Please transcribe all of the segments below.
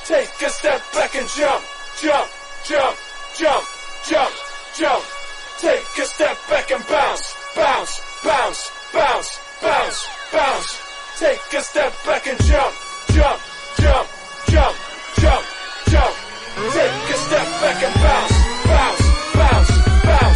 Take a step back and jump, jump, jump, jump, jump, jump. Take a step back and bounce, bounce, bounce, bounce, bounce, bounce. Take a step back and jump, jump, jump, jump, jump, jump. Take a step back and bounce, bounce, bounce, bounce.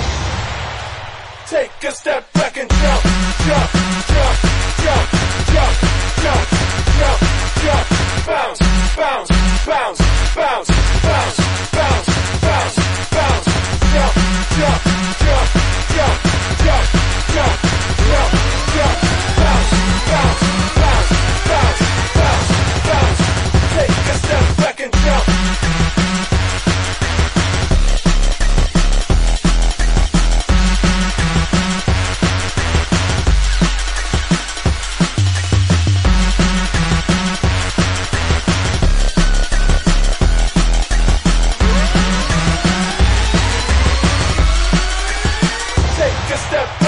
Take a step back and jump, jump, jump, jump, jump, jump, jump, jump. Bounce, bounce, bounce, bounce, bounce, bounce, bounce, bounce. Jump, jump, jump, jump, jump, jump, jump, jump. Bounce, bounce, bounce, bounce, bounce, bounce. Take a step back and jump. Take a step